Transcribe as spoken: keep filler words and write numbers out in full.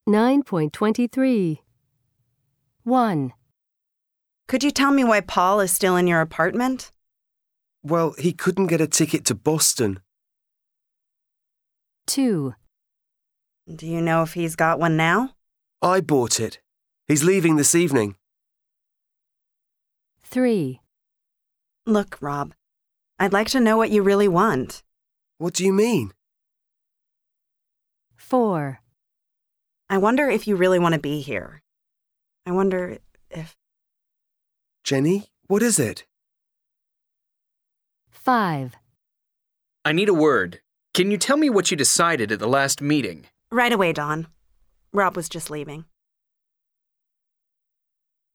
nine point twenty-three. one. Could you tell me why Paul is still in your apartment? Well, he couldn't get a ticket to Boston. two. Do you know if he's got one now? I bought it. He's leaving this evening. three. Look, Rob, I'd like to know what you really want. What do you mean? four. I wonder if you really want to be here. I wonder if... Jenny, what is it? five. I need a word. Can you tell me what you decided at the last meeting? Right away, Dawn. Rob was just leaving.